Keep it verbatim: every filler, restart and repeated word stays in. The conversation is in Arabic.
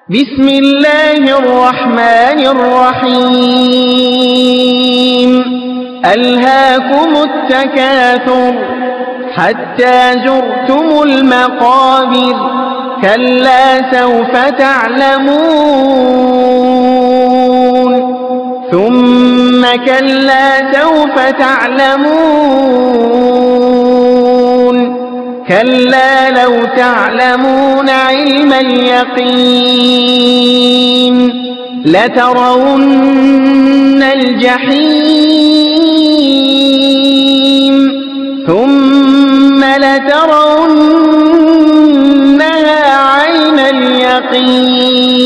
بسم الله الرحمن الرحيم ألهاكم التكاثر حتى زرتم المقابر كلا سوف تعلمون ثم كلا سوف تعلمون كلا لو تعلمون علم اليقين لترون الجحيم ثم لترونها عين اليقين